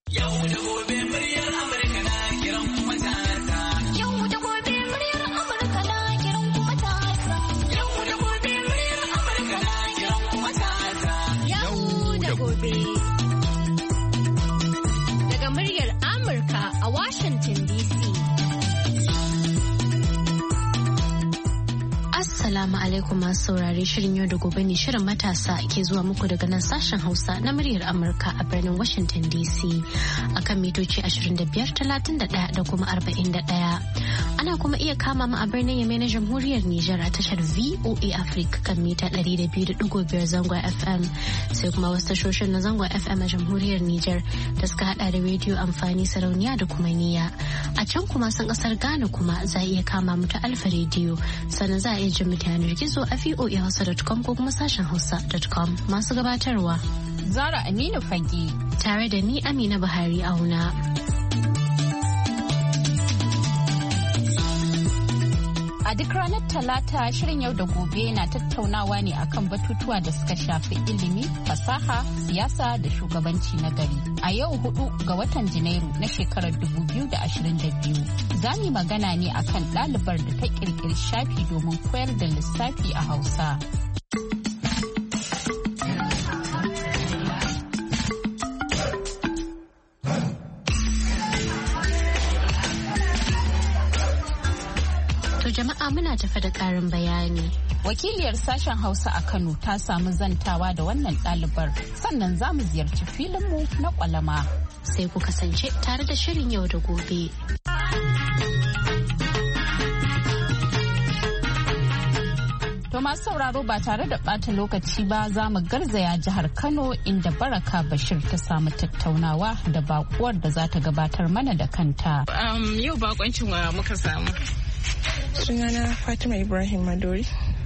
Yau da gobe muryar Amurka na kiran kuma ta. Yau da gobe muryar Amurka na kiran kuma ta. Yau da gobe muryar Amurka na kiran kuma ta. Yau da gobe. Daga muryar Amurka a Washington DC. Assalamu alaikum masu saurare, shirin yau da gobe ne, shirin matasa ke zuwa muku daga nan sashen Hausa na muryar Amurka a birnin Washington DC akan mitoci 25, 31 da kuma 41. Ana kuma iya kama mu a birnin Yamai na Jamhuriyar Nijar a tashar VOA Africa kan mita 200.5 zangon FM, sai kuma wasu tashoshin na zangon FM a Jamhuriyar Nijar da suka hada da rediyo amfani, sarauniya da kuma niyya. A can kuma sun kasar Ghana kuma za a iya kama mu ta Alfa rediyo, sannan za a iya jin mu ta yanar gizo a voahausa.com ko kuma sashen hausa.com. Masu gabatarwa Zara Aminu Fage tare da ni Amina Buhari Auna. A duk ranar Talata, shirin yau da gobe na tattaunawa ne akan batutuwa da suka shafi ilimi, fasaha, siyasa da shugabanci na gari. A yau 4 ga watan Janairu na shekarar 2022, za mu magana ne akan ɗalibar da ta ƙirƙiri shafi domin koyar da lissafi a Hausa. Jama'a muna tafe da ƙarin bayani. Wakiliyar sashen Hausa a Kano ta samu zantawa da wannan ɗalibar, sannan za mu ziyarci filinmu na ƙwalama. Sai ku kasance tare da shirin yau da gobe. To masu sauraro, ba tare da ɓata lokaci ba, za mu garzaya jihar Kano inda Baraka Bashir ta samu tattaunawa da bakuwar da za ta gabatar mana da kanta. Yau bakoncin wa muka samu. Sunana Fatima Ibrahim Madori,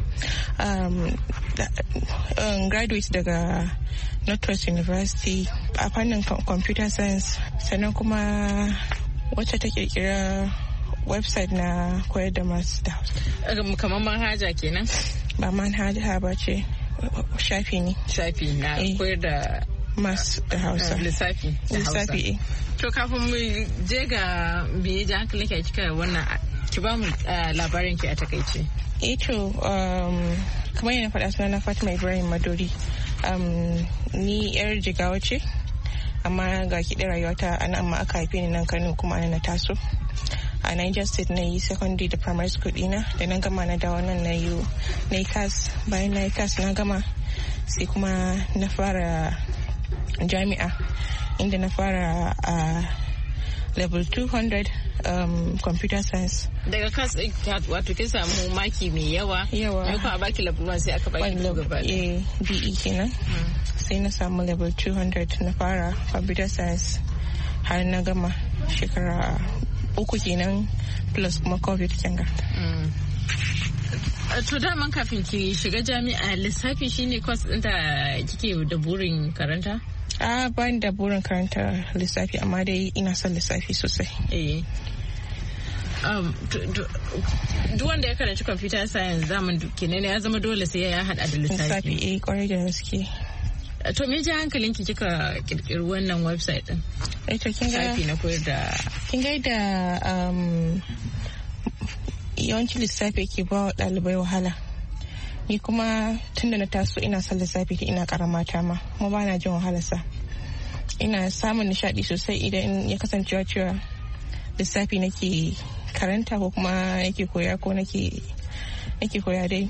graduate daga Northwest University a fannin computer science, sannan kuma wacce ta kirkira website na koyar da masu da Hausa. Kamar manhaja kenan? Ba manhaja ba ce, shafi ne. Shafi na koyar da masu da Hausa. Lissafi. To kafin mu je ga biye da hankalin ki kika wannan, ki ba mu labarin ki a takaice. To kamar yana faɗa, sunana Fatima Ibrahim Madori. Ni yar Jigawa ce, amma ga kiɗin rayuwata a nan, amma aka haife ni nan Kano kuma ana na taso. A Niger State na yi secondary da primary school ɗina, da na gama na dawo nan na yi CAS. Bayan na yi CAS na gama, sai kuma na fara jami'a, inda na fara a level 200 computer science. Daga CAS wato kin samu maki mai yawa ne, kuma a baki level 1 sai aka baki gaba ɗaya. BE kenan. Sai na samu level 200 na fara computer science har na gama shekara 3 kenan, plus kuma COVID kenga. To daman kafin ki shiga jami'a, lissafi shine course ɗin da kike da burin karanta? Ba ni da burin karanta lissafi, amma dai ina son lissafi sosai. Duk wanda ya karanci computer science zaman kenan ya zama dole sai ya hada da lissafi. Kwarai da gaske. To me ji hankalinki kika kirkiri wannan website din? To kin ga shafi na koyar da, kin ga da yawanci lissafi ke ba wa ɗalibai wahala. Ni kuma tunda na taso ina son lissafi da ina karamata ma, kuma ba na jin wahalarsa. Ina samun nishaɗi sosai idan ya kasancewa cewa lissafi nake karanta ko kuma nake koya ko nake koya dai.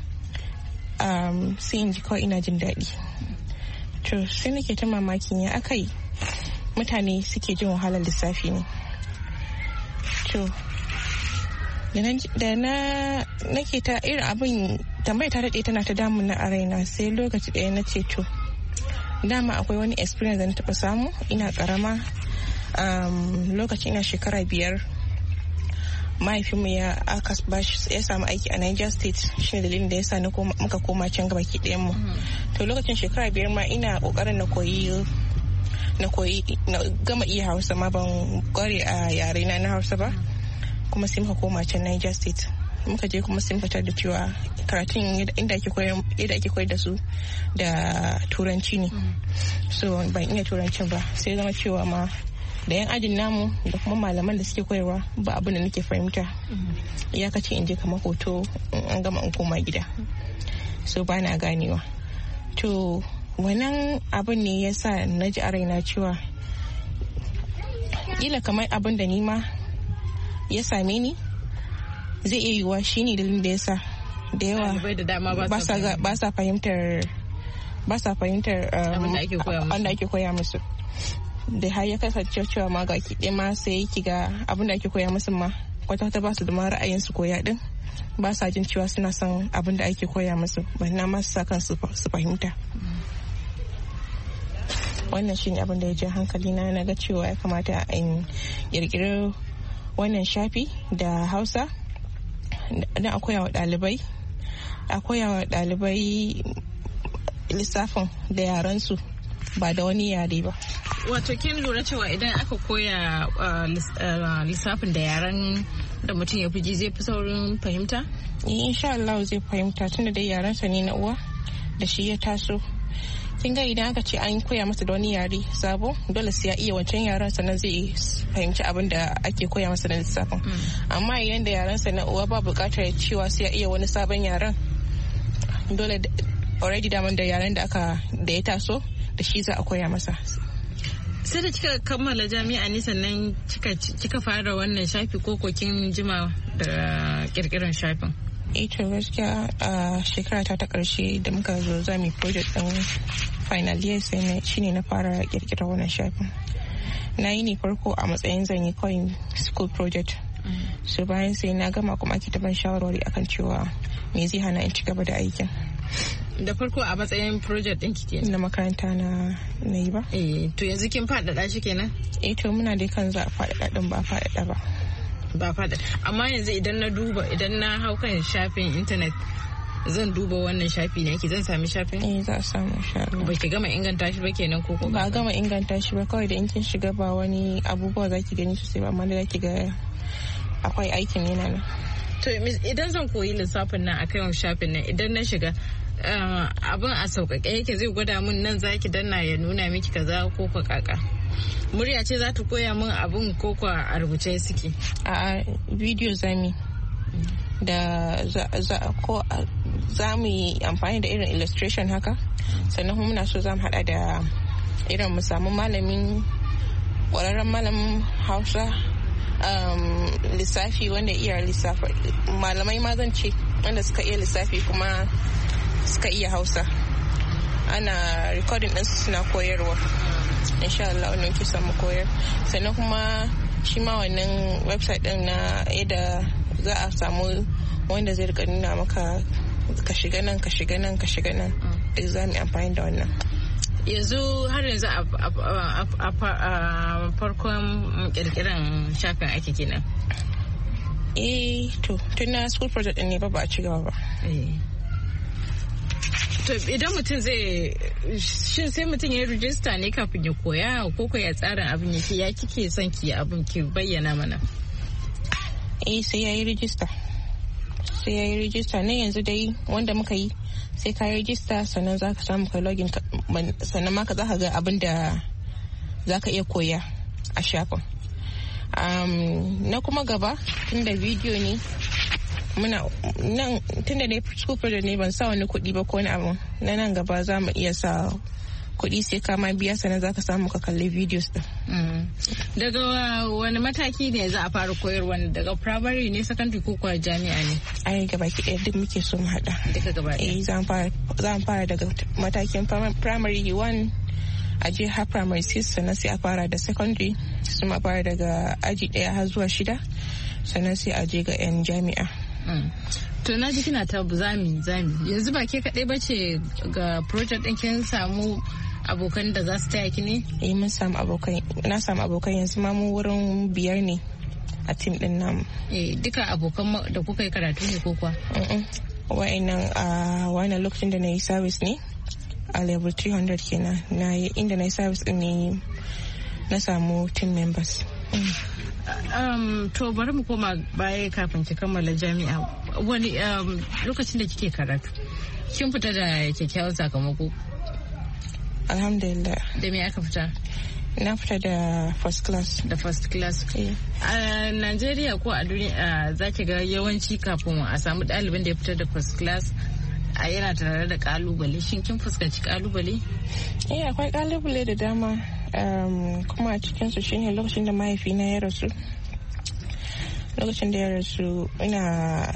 Sai in ji kawai ina jin daɗi. To sai nake ta mamakin ya akai mutane suke jin wahalar lissafi ne. To da na nake ta irin abin tambaya ta daɗe tana ta damun na a raina, sai lokaci ɗaya na ce to dama akwai wani experience da na taɓa samu ina ƙarama. Lokaci ina shekara 5, mahaifinmu ya samu aiki a Niger State, shine dalilin da ya sa muka koma can gaba ki ɗayan mu. To lokacin shekara 5 ma ina ƙoƙarin na gama iya Hausa, ma ban ƙware a yare na Hausa ba, kuma sai muka koma can Niger State muka je kuma sun fitar da cewa karatun inda ake koyar da su da turanci ne. So ban iya turancin ba, sai zama cewa ma da yan ajin namu da kuma malaman da suke koyarwa ba abin da nake fahimta. Iyakaci in je kamar hoto an gama in koma gida, so ba na ganewa. To wannan abin ne ya sa na ji a raina cewa kila kamar abin da ni ma ya same ni zai iya yiwuwa shi ne dalilin da ya sa da yawa ba sa fahimtar wanda ake koya musu, da har ya kasance cewa ma ga kiɗe ma sai ki ga abin da ake koya musu ma kwata-kwata ba su da ma ra'ayin su koya din, ba sa jin cewa suna son abin da ake koya musu, banna ma su sa kansu su fahimta. Wannan shi ne abin da ya je hankali na ga cewa ya kamata in kirkiri wannan shafi da Hausa don a koya wa ɗalibai lissafin da yarensu ba da wani yare ba. Wato kin lura cewa idan aka koya lissafin da yaren da mutum ya fi ji zai fi saurin fahimta? Insha Allah zai fahimta, tunda dai yarensa ne na uwa da shi ya taso. Kin ga idan aka ce an koya masa da wani yare sabo, dole sai ya iya wancan yaren sannan zai fahimci abin da ake koya masa da lissafin. Amma idan da yarensa na uwa ba bukatar cewa sai ya iya wani sabon yaren, dole already daman da yaren da ya taso da shi za a koya masa. Sai da kika kammala jami'a ne sannan kika fara wannan shafi ko kin jima da kirkiran shafin? To gaskiya a shekara ta karshe da muka zo za mu project din final year sai shine na fara kirkira wannan shafin. Na yi ne farko a matsayin zan yi coin school project. So bayan sai na gama kuma ake taban shawarwari akan cewa me zai hana in ci gaba da aikin. Da farko a matsayin project ɗin kike? Na makaranta na yi ba. To yanzu kin faɗaɗa shi kenan? To muna dai kan za a faɗaɗa ɗin ba faɗaɗa ba. Ba faɗaɗa. Amma yanzu idan na hau kan shafin intanet zan duba wannan shafi ne zan sami shafin? Za a samu insha Allah. Ba ki gama inganta shi ba kenan ko? Ba a gama inganta shi ba, kawai da in kin shiga ba wani abubuwa za ki gani sosai ba, amma da za ki ga akwai aikin yana nan. To idan zan koyi lissafin nan akan shafin nan, idan na shiga abin a sauƙaƙe yake zai gwada min nan zaki danna ya nuna miki kaza ko kwa kaka? Murya ce za ta koya min abin ko kwa a rubuce suke? A bidiyo zami da za mu yi amfani da irin illustration haka, sannan kuma muna so za mu haɗa da irin mu samu ƙwararren malamin Hausa lissafi wanda iya lissafi, malamai ma zan ce wanda suka iya lissafi kuma suka iya Hausa, ana recording ɗinsu suna koyarwa. Insha Allah wannan ke samu koyar. Sannan kuma shi ma wannan website ɗin na yadda za a samu wanda zai rika nuna maka ka shiga nan duk za mu amfani da wannan. Yanzu har yanzu a farkon kirkiran shafin ake kenan? To tun na school project ɗin ne ba a ci gaba ba. To idan mutum sai mutum ya rijista ne kafin ya koya ko ya tsarin abin yake, ya kike son ki abin ki bayyana mana? Sai ya yi rijista ne yanzu dai wanda muka yi, sai ka yi rijista sannan za ka samu kai login, sannan ma za ka ga abin da za ka iya koya a shafin. Na kuma gaba tunda bidiyo ne muna nan, tunda ne school project ne ban sa wani kuɗi ba ko wani abu, na nan gaba za mu iya sa kuɗi sai ka ma biya sannan za ka samu ka kalli videos din. Daga wani mataki ne za a fara koyarwa? Daga primary ne, secondary ko kuwa jami'a ne? Ai gaba ki ɗaya duk muke so mu haɗa. Duka gaba ɗaya? Za mu fara daga matakin primary 1 a je har primary 6, sannan sai a fara da secondary, su ma fara daga aji 1 har zuwa 6, sannan sai a je ga 'yan jami'a. To na ji kina ta zami yanzu ba ke kaɗai ba ce ga project ɗin, kin samu abokan da za su taya ki ne? Mun samu abokai, na samu abokai yanzu ma mu wurin 5 ne a team ɗin namu. Duka abokan da kuka yi karatu ne ko kuwa? Wa'annan a wannan lokacin da na yi service ne a level 300 kenan, inda na yi service ɗin ne na samu team members. To bari mu koma baya kafin ki kammala jami'a. Wani lokacin da kike karatu kin fita da kyakkyawan sakamako? Alhamdulillah. Da me aka fita? Na fita da first class. Da first class. A Najeriya ko a duniya za ki ga yawanci kafin a samu ɗalibin da ya fita da first class a yana tare da kalubale. Shin kin fuskanci kalubale? Akwai kalubale da dama. Kuma a cikinsu shine lokacin da mahaifina ya rasu. Lokacin da ya rasu ina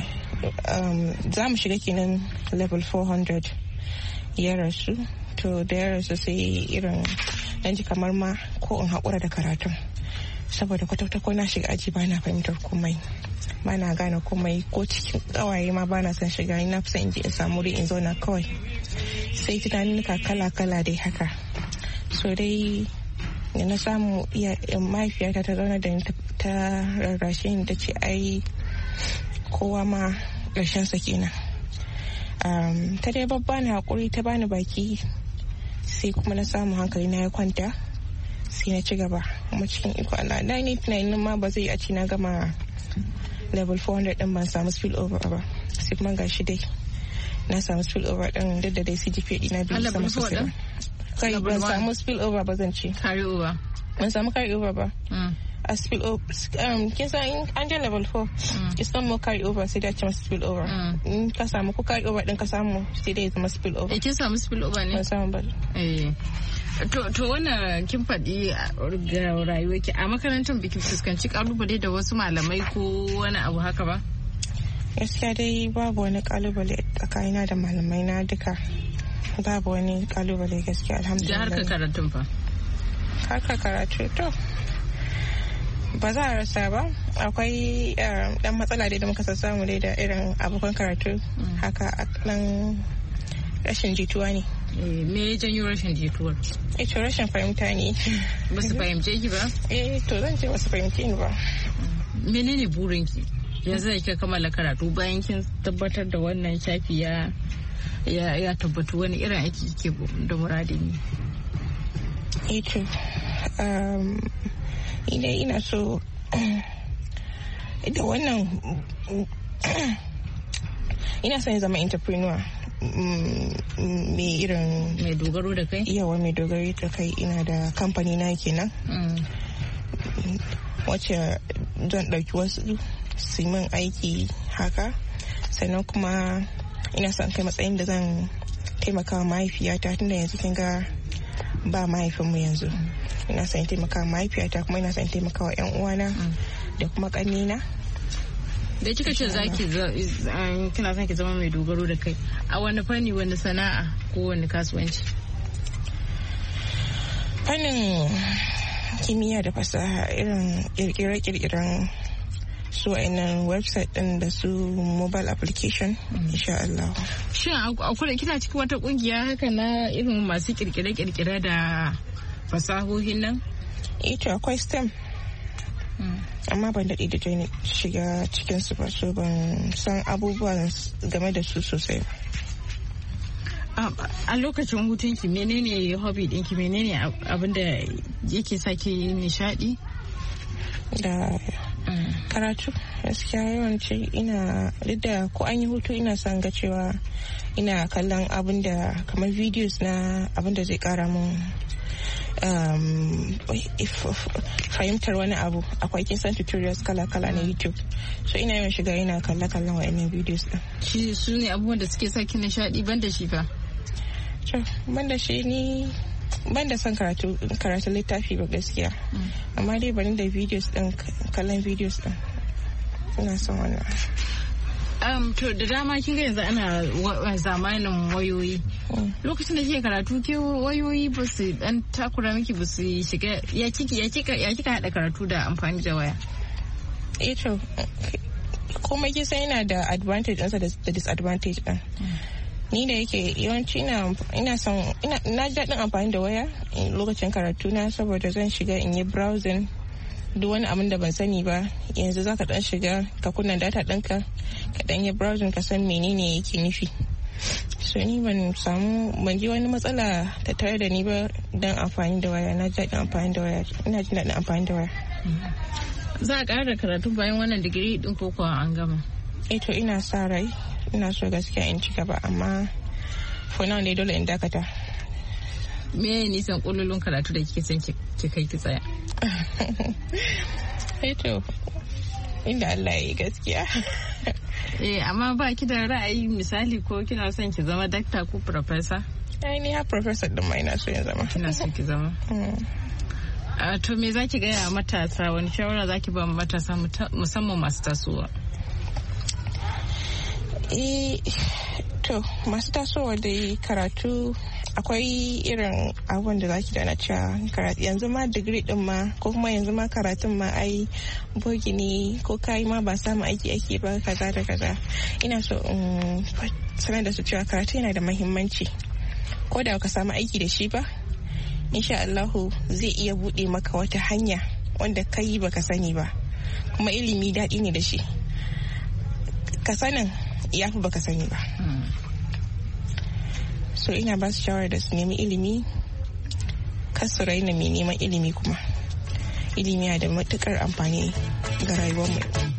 za mu shiga kenan level 400 ya rasu. To da ya rasu sai irin dan ji kamar ma ko in haƙura da karatun saboda kwata-kwata ko na shiga aji ba na fahimtar komai, ba na gane komai, ko cikin ƙawaye ma ba na son shiga. Ina fi son in je in samu wuri in zauna kawai. Sai tunaninka kala-kala dai haka. So dai da na samu mahaifiyata ta zauna da ni ta rarrashe ni ta ce ai kowa ma ƙarshensa kenan. Ta dai babba ni haƙuri, ta bani baki, sai kuma na samu hankali na ya kwanta, sai na ci gaba. Kuma cikin iko Allah da ni tunanin ma ba zai a ci na gama level 400 din ban samu spill over ba, sai kuma gashi dai na samu spill over din da dai CGPA dina biyu sama sosai. Kai ban samu spill over ba zan ce. Carry over. Ban samu carry over ba. A spill over kin san an je level 4 it's not more carry over sai da ce masa spill over. In ka samu ko carry over din ka samu sai dai zama spill over. Kin samu spill over ne? Ban samu ba. To wannan kin faɗi ga rayuwarki a makarantar biki fuskanci kalubale da wasu malamai ko wani abu haka ba? Gaskiya dai babu wani kalubale tsakanina da malamai na duka. Babu wani kalubale gaskiya alhamdulillah. Da harkar karatun fa? Harkar karatu to ba za a rasa ba. Akwai dan matsala dai da muka samu dai da irin abokan karatu haka dan rashin jituwa ne. Me ya janyo rashin jituwar? To rashin fahimta ne. Ba su fahimce ki ba? To zan ce ba su fahimce ni ba. Menene burinki yanzu da kika kammala karatu bayan kin tabbatar da wannan shafi ya tabbatu, wani irin aiki ke da muradin ne? To ina so da wannan ina son zama entrepreneur mai irin mai dogaro da kai. Yawa mai dogaro da kai. Ina da kamfani na kenan wacce zan ɗauki wasu su min aiki haka, sannan kuma ina son kai matsayin da zan taimaka wa mahaifiyata tunda yanzu kin ga ba mahaifinmu yanzu. Ina son taimaka wa mahaifiyata kuma ina son taimaka wa 'yan uwana da kuma ƙannena. Da kika ce kina son ki zama mai dogaro da kai, a wani fanni, wani sana'a ko wani kasuwanci? Fannin kimiyya da fasaha, irin kirkire-kirkiren su wa'annan website din da su mobile application insha Allah. Shin akwai kina cikin wata kungiya haka na irin masu kirkire-kirkire da fasahohin nan? To akwai STEM. Amma ban daɗe da shiga cikinsu ba, so ban san abubuwan game da su sosai. A lokacin hutunki menene hobby ɗinki, menene abinda yake sake nishadi? Da karatu gaskiya yawanci ina duk da ko an yi hutu ina son ga cewa ina kallon abinda kamar videos na abinda zai kara mun fahimtar wani abu. Akwai kinsan tutorials kala-kala na YouTube, so ina yawan shiga ina kalla-kallon wa'annan videos din. Shi su ne abubuwan da suke saki nishadi, banda shi fa? Banda shi ni banda son karatu littafi ba gaskiya, amma dai bari da videos din, kallon videos din ina son wannan. To da dama kin ga yanzu ana zamanin wayoyi. Lokacin da kike karatu ke wayoyi ba su dan takura miki, ba su shiga ya kika hada karatu da amfani da waya? To komai kisa yana da advantage ɗinsa da disadvantage ɗin. Ni da yake yawanci ina ji daɗin amfani da waya lokacin karatu na, saboda zan shiga in yi browsing duk wani abin da ban sani ba. Yanzu za ka dan shiga ka kunna data ɗinka ka dan yi browsing ka san menene yake nufi. So ni ban ji wani matsala ta tare da ni ba don amfani da waya. Na ji daɗin amfani da waya. Ina jin daɗin amfani da waya. Za a ƙara karatu bayan wannan digiri din ko kuwa an gama? To ina sa rai, ina so gaskiya in ci gaba, amma for now ne dole in dakata. Me nisan ƙululun karatu da kike son ki kai ki tsaya? To inda Allah ya yi gaskiya. Amma ba ki da ra'ayi misali ko kina son ki zama dakta ko professor? Ni ha professor din ma ina so in zama. Kina son ki zama? To me zaki gaya matasa, wani shawara zaki ba matasa musamman masu tasowa? To masu tasowa dai karatu akwai irin abubuwan da zaki dana cewa karatu yanzu ma digiri din ma ko kuma yanzu ma karatun ma ai bogi ne ko kai ma ba samu aiki ba kaza da kaza. Ina so in sanar da su cewa karatu yana da muhimmanci, ko da ka samu aiki da shi ba insha Allahu zai iya bude maka wata hanya wanda kai baka sani ba, kuma ilimi daɗi ne da shi, ka sanin ya fi baka sani ba. So ina ba su shawara da su nemi ilimi, kar su raina mai neman ilimi, kuma ilimi yana da matukar amfani ga rayuwarmu.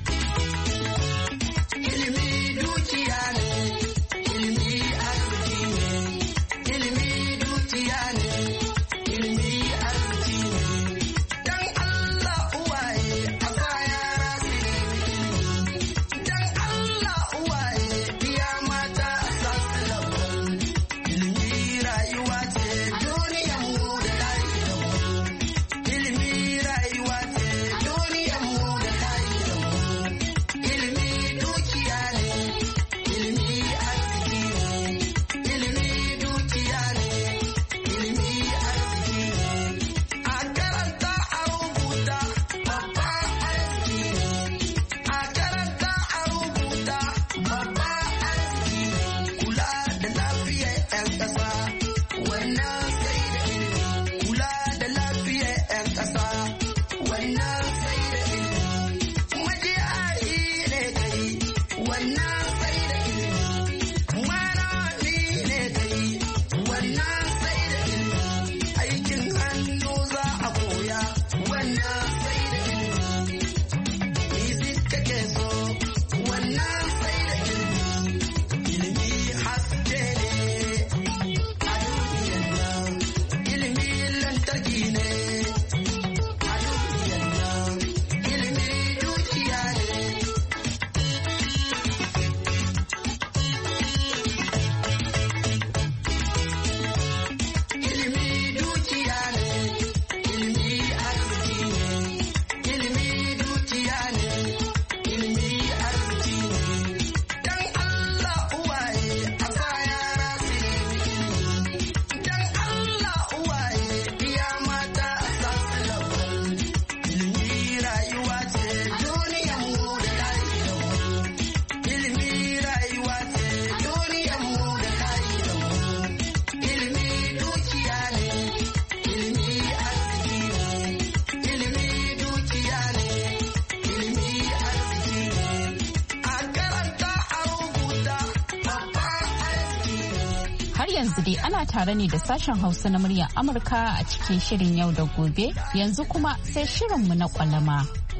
yanzu dai ana tare ne da sashen Hausa na muryar Amurka a cikin shirin yau da gobe. Yanzu kuma sai shirinmu na kwalama.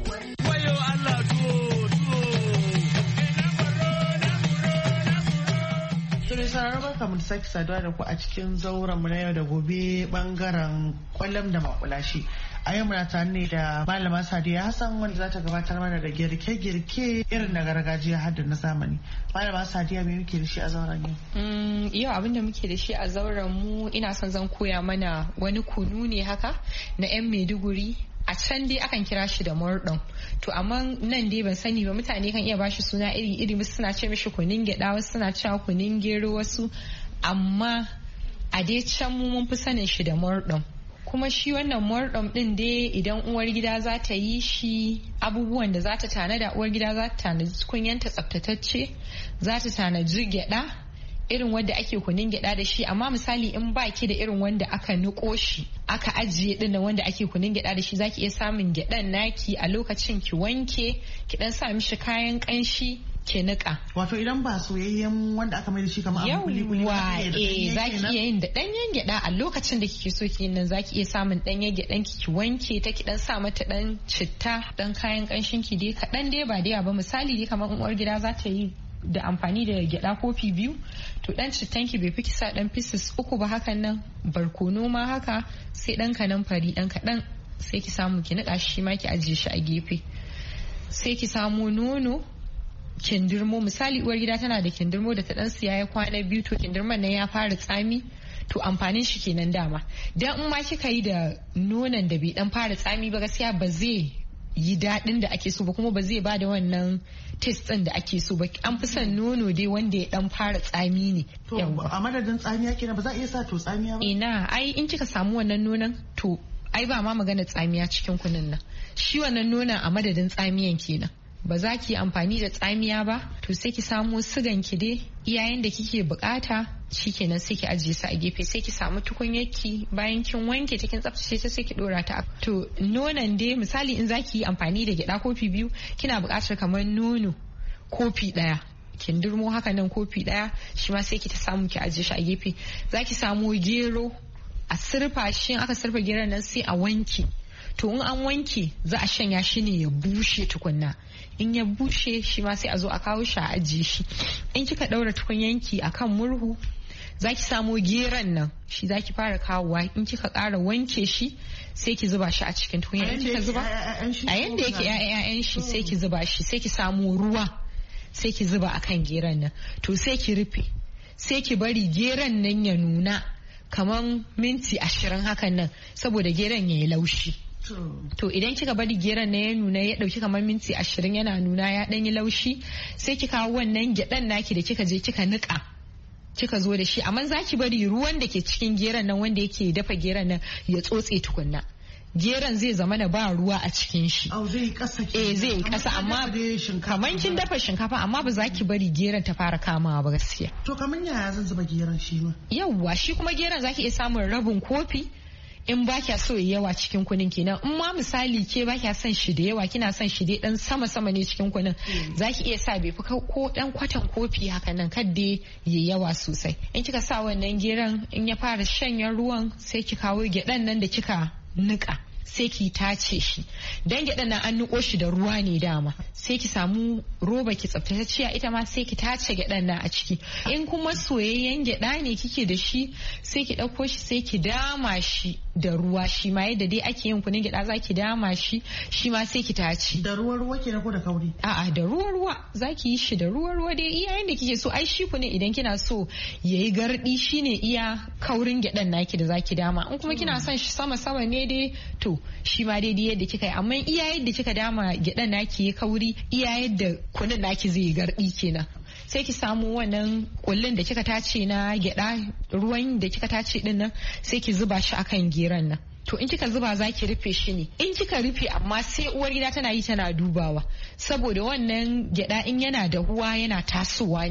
Sauraron barka mu da sake saduwa da ku a cikin zauren mu na yau da gobe bangaren kwallon da makulashi. A yau muna tare ne da Malama Sadiya Hassan wanda za ta gabatar mana da girke-girke irin na gargajiya har da na zamani. Malama Sadiya me muke da shi a zauren yau? Yau abin da muke da shi a zauren mu ina son zan koya mana wani kunu ne haka na 'yan Maiduguri. A can dai akan kira shi da murɗin, to amma nan dai ban sani ba, mutane kan iya bashi suna iri-iri, wasu suna ce mishi kunin gyaɗa, wasu suna cewa kunin gero, wasu amma a dai can mu mun fi sanin shi da murɗin. Kuma shi wannan murɗin ɗin dai idan uwar gida za ta yi shi, abubuwan da za ta tanada, uwar gida za ta tanadi kunyanta tsaftatacce, za ta tanadi gyaɗa irin wanda ake kunin gyada da shi, amma misali in baki da irin wanda aka niko shi aka ajiye din wanda ake kunin gyada da shi, zaki iya samun gyadan naki a lokacin ki wanke, ki dan sa mishi kayan kanshi, ki nika. Wato idan ba soyayyen wanda aka mai da shi kamar abu kuli-kuli ba zaki iya yin da danyen gyada a lokacin da kike so ki yin nan zaki iya samun danyen gyadan ki wanke ta ki dan sa mata dan citta dan kayan kanshin ki dai kadan dai ba dai ba misali dai kamar uwar gida za ta yi da amfani da gyada kofi 2 to dan cittan ki bai fi kisa dan pieces 3 ba hakan nan barkono ma haka sai dan kanamfari dan kadan sai ki samu ki nika shi ma ki ajiye shi a gefe sai ki samu nono kindirmo misali uwar gida tana da kindirmo da ta dan siya ya kwana 2 to kindirman nan ya fara tsami to amfanin shi kenan dama dan in ma kika yi da nonon da bai dan fara tsami ba gaskiya ba zai yi daɗin da ake so ba kuma ba zai ba da wannan taste ɗin da ake so ba an fi son nono dai wanda ya dan fara tsami ne. To a madadin tsamiya kenan ba za a iya sa to tsamiya ba? Ina ai in kika samu wannan nonon to ai ba ma magana tsamiya cikin kunun nan shi wannan nonon a madadin tsamiyan kenan. Ba za ki yi amfani da tsamiya ba to sai ki samo sigan ki dai iyayen da kike bukata shikenan sai ki ajiye su a gefe sai ki samu tukunyarki bayan kin wanke ta kin tsaftace ta sai ki dora ta to nonon dai misali in za ki yi amfani da gyada kofi 2 kina bukatar kamar nono kofi 1 kin durmo haka nan kofi 1 shi ma sai ki ta samu ki ajiye shi a gefe za ki samu gero a sirfa shi aka sirfa geron nan sai a wanke to in an wanke za a shanya shi ne ya bushe tukunna in ya bushe shi ma sai a zo a kawo shi a ajiye shi in kika daura tukunyanki akan murhu zaki samo geron nan shi zaki fara kawowa in kika ƙara wanke shi sai ki zuba shi a cikin tukunya in kika zuba a yanda yake ƴaƴan shi sai ki zuba shi sai ki samo ruwa sai ki zuba akan geron nan to sai ki rufe sai ki bari geron nan ya nuna kaman minti 20 hakan nan saboda geron ya yi laushi. To idan kika bari geron na ya nuna ya dauki kamar minti 20 yana nuna ya dan yi laushi sai ki kawo wannan gyadan naki da kika je kika nika kika zo da shi amma zaki bari ruwan da ke cikin geron nan wanda yake dafa geron nan ya tsotse tukunna geron zai zama na ba ruwa a cikin shi zai kasa zai kasa amma kamar kin dafa shinkafa amma ba za ki bari geron ta fara kamawa ba gaskiya. To kamar yaya zan zuba geron shi ma? Yawwa shi kuma geron zaki iya samun rabin kofi in ba kya so yawa cikin kunin kenan in ma misali ke ba kya son shi da yawa kina son shi dai dan sama ne cikin kunin zaki iya sa bai fi ko dan kwatan kofi haka nan kadda yayi yawa sosai in kika sa wannan geron in ya fara shanyen ruwan sai ki kawo gyaɗan nan da kika nika sai ki tace shi dan gyaɗan nan an niko shi da ruwa ne dama sai ki samu roba ki tsaftatacciya ita ma sai ki tace gyaɗan nan a ciki in kuma soyayyen gyaɗa ne kike da shi sai ki ɗauko shi sai ki dama shi da ruwa shi ma yadda dai ake yin kunin gyaɗa za ki dama shi shi ma sai ki tace da ruwa kenan ko da kauri? A'a da ruwa za ki yi shi da ruwa dai iya yanda kike so ai shi kunin idan kina so yayi gardi shine iya kaurin gyaɗan naki da za ki dama in kuma kina son shi sama ne dai to shi ma daidai yadda kika yi amma iya yadda kika dama gyaɗan naki ya kauri iya yadda kunin naki zai gardi kenan sai ki samu wannan kullun da kika tace na gyada ruwan da kika tace din nan sai ki zuba shi akan geron nan to in kika zuba za ki rufe shi ne in kika rufe amma sai uwar gida tana yi tana dubawa saboda wannan gyada in yana dahuwa yana tasowa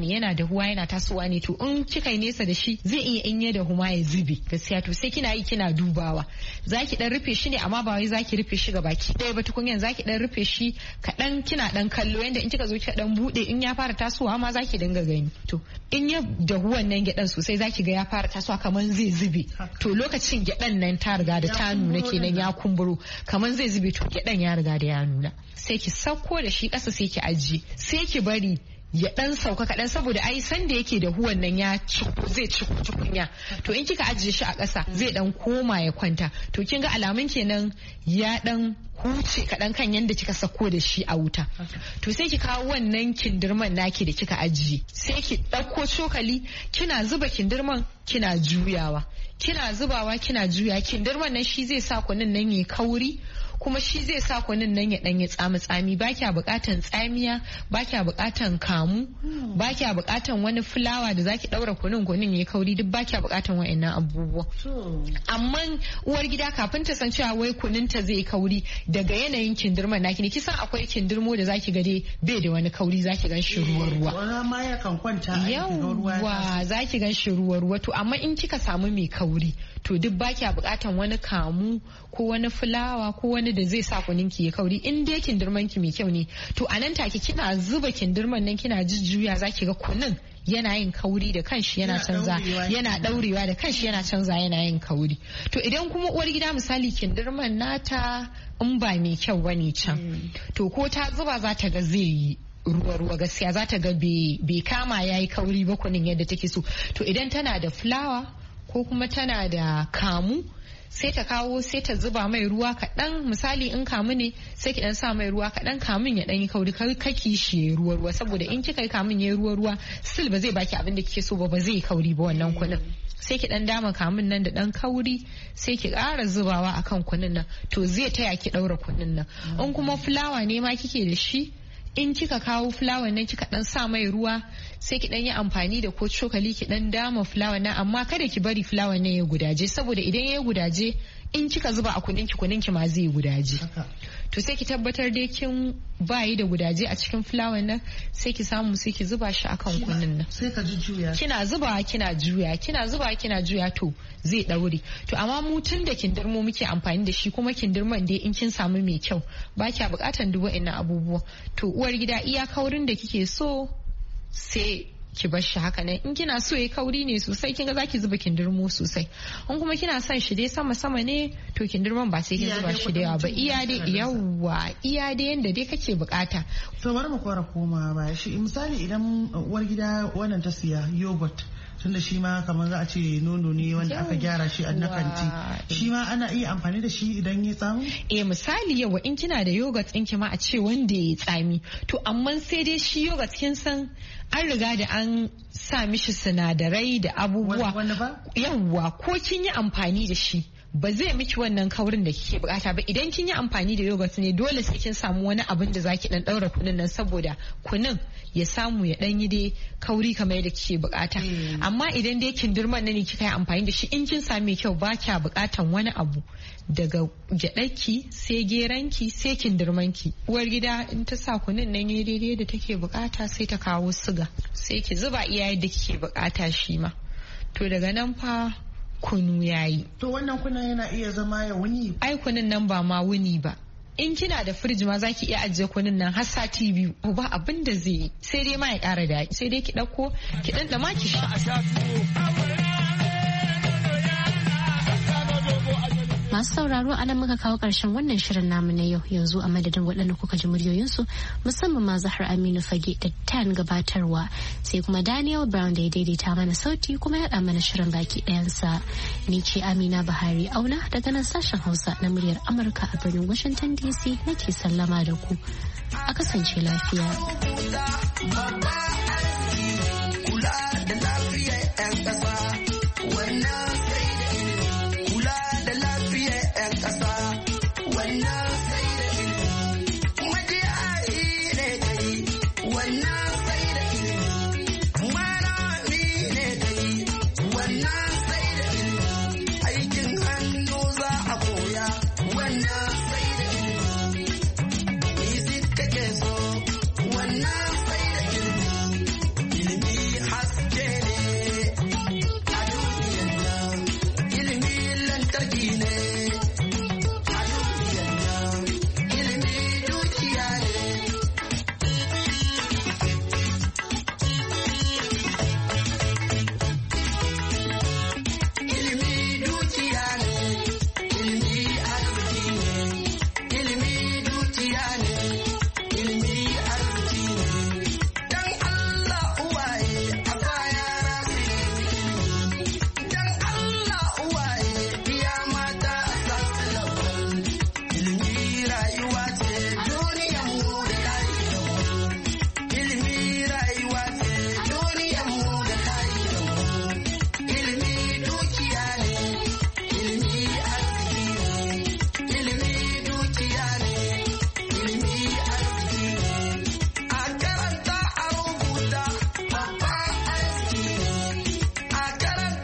ne to in kika yi nesa da shi zai iya in ya dahu ma ya zube gaskiya to sai kina yi kina dubawa za ki dan rufe shi ne amma ba wai za ki rufe shi gabaki ɗaya ba tukunyan za ki dan rufe shi kaɗan kina dan kallo yanda in kika zo kika dan bude in ya fara tasowa ma za ki dinga gani to in ya dahu wannan gyadan sosai za ki ga ya fara tasowa kamar zai zube to lokacin gyadan nan ta riga da ta nuna kenan ya kumburo kamar zai zube to gyaɗan ya riga da ya nuna sai ki sauko da shi ƙasa sai ki ajiye sai ki bari ya dan sauka kaɗan saboda ai san da yake da huwan nan ya zai ci tukunya to in kika ajiye shi a ƙasa zai dan koma ya kwanta to kin ga alamun kenan ya dan huce kaɗan kan yanda kika sako da shi a wuta to sai ki kawo wannan kindirman naki da kika ajiye sai ki ɗauko cokali kina zuba kindirman kina juyawa kina zubawa kina juya kindirman nan shi zai sa kunin nan yayi kauri kuma shi zai sa kunin nan ya ɗanyi tsami ba kya buƙatan tsamiya ba kya buƙatan kamu ba kya buƙatan wani fulawa da zaki ɗaura kunin ya kauri duk ba kya buƙatan wa'annan abubuwa amma uwar gida kafin ta san cewa wai kunin ta zai kauri daga yanayin kindirman naki ne kisan akwai kindirmo da zaki ga dai bai da wani kauri zaki gan shi ruwa yawwa zaki gan shi ruwa to amma in kika samu mai kauri to duk ba kya buƙatan wani kamu ko wani fulawa ko wani wani da zai sa kunun ki ya kauri. In dai kindirman ki mai kyau ne to a nan take kina zuba kindirman nan kina jujjuya zaki ga kunun yana yin kauri da kanshi yana canza, yana daurewa da kanshi yana canza, yana yin kauri. To idan kuma uwar gida misali kindirman nata in ba mai kyau bane can to ko ta zuba za ta ga zai yi ruwa gaskiya, za ta ga bai kama yayi kauri ba kunin yadda take so. To idan tana da fulawa ko kuma tana da kamu sai ta kawo sai ta zuba mai ruwa kaɗan, misali in kamu ne sai ki dan sa mai ruwa kaɗan kamun ya dan yi kauri, kaki shi ruwa saboda in kika yi kamun ya ruwa still ba zai baki abin da kike so ba zai yi kauri ba wannan kunin. Sai ki dan dama kamun nan da dan kauri sai ki ƙara zubawa akan kunin nan to zai taya ki ɗaura kunin nan. In kuma fulawa ne ma kike da shi, in kika kawo fulawa nan kika dan sa mai ruwa sai ki dan yi amfani da ko cokali ki dan dama fulawa nan, amma kada ki bari fulawa nan ya gudaje saboda idan ya gudaje in kika zuba a kunin ki ma zai gudaje. To sai ki tabbatar dai kin bayi da gudaje a cikin fulawa nan sai ki samu sai ki zuba shi akan kunin nan. Sai ka jujjuya. Kina zuba kina juya to zai daure. To amma mu tun da kindirmo muke amfani da shi kuma kindirman dai in kin samu mai kyau ba kya bukatan duk wa'annan abubuwa. To uwar gida iya kaurin da kike so sai ki bar shi haka nan. In kina so yayi kauri ne sosai kinga zaki zuba kindirmo sosai. In kuma kina son shi dai sama ne to kindirman ba sai kin zuba shi da yawa ba, iya dai yanda dai kake bukata. To bari mu koma baya shi misali idan uwar gida wannan ta siya yogurt tunda shi ma kamar za a ce nono ne wanda aka gyara shi a nakanti, shi ma ana iya amfani da shi idan ya tsami? Misali yawa in kina da yogurt ɗin ki ma a ce wanda ya tsami to amma sai dai shi yogurt kin san an riga da an sa mishi sinadarai da abubuwa yawa ko kin yi amfani da shi ba zai miki wannan kaurin da kike bukata ba. Idan kin yi amfani da yogurt ne dole sai kin samu wani abin da zaki dan daura kunun nan saboda kunun ya samu ya dan yi dai kauri kamar yadda kike bukata. Amma idan dai kindirman ne kika yi amfani da shi in kin sami kyau ba kya bukatan wani abu daga gyaɗarki sai geranki sai kindirmanki. Uwar gida in ta sa kunun nan ya daidai da take bukata sai ta kawo siga sai ki zuba iya yadda kike bukata shi ma. To daga nan fa kunu yayi. To wannan kunun yana iya zama ya wuni? Ai kunun nan ba ma wuni ba. In kina da firiji ma zaki iya ajiye kunun nan har sati 2 ba abin da zai yi sai dai ma ya ƙara daɗi sai dai ki ɗauko ki ɗan ma ki sha. Masu sauraro a nan muka kawo ƙarshen wannan shirin namu na yau, yanzu a madadin waɗanda kuka ji muryoyinsu musamman ma Zahar Aminu Fage da tan gabatarwa sai kuma Daniel Brown da ya daidaita mana sauti kuma ya mana shirin baki ɗayansa. Ni ce Amina Buhari Auna daga nan sashen Hausa na muryar Amurka a birnin Washington DC nake sallama da ku. A kasance lafiya.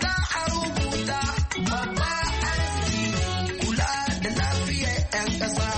Ƙasa